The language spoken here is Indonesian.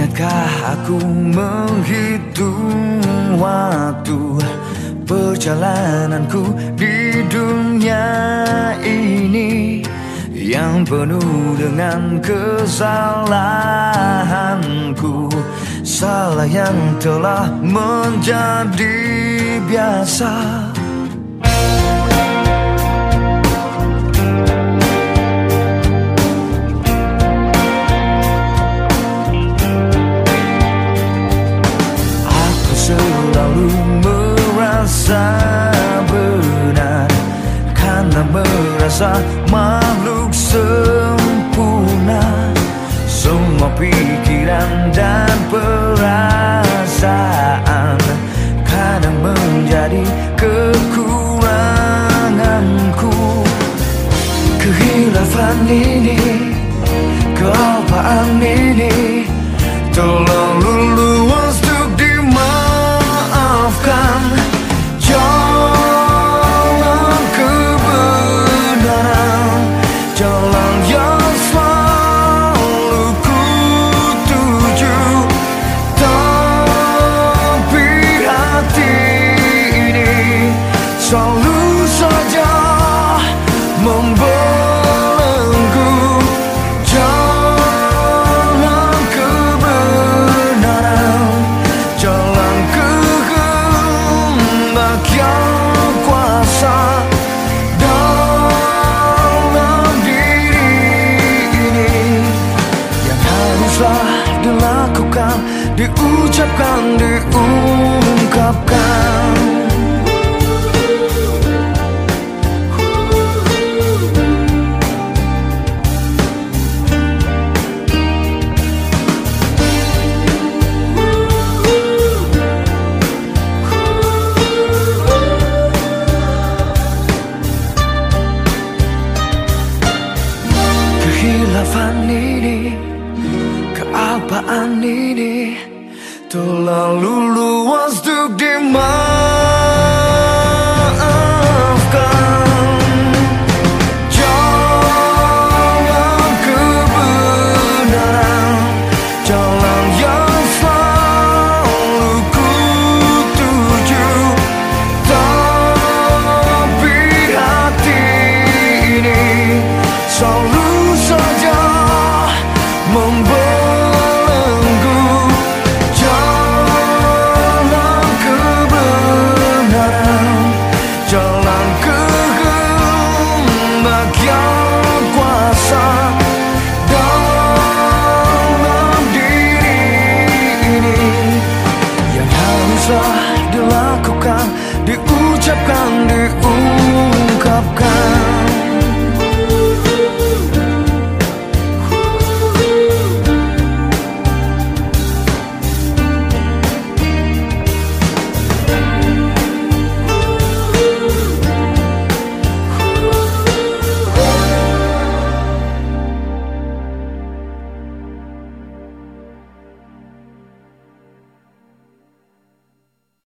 Ingatkah aku menghitung waktu perjalananku di dunia ini yang penuh dengan kesalahanku, salah yang telah menjadi biasa. Selalu merasa benar karena merasa makhluk sempurna. Semua pikiran dan perasaan kadang menjadi kekuranganku. Kehilafan ini, kealpaan ini terlalu luas untuk dimaafkan. Jalan kebenaran, jalan yang selalu ku tuju, tapi hati ini selalu saja membelenggu. Jalan kebenaran, jalan kehendak yang kuasa dalam diri ini, yang haruslah dilakukan, diucapkan, diungkapkan. Kehilafan ini, kealpaan ini terlalu luas untuk dimaafkan.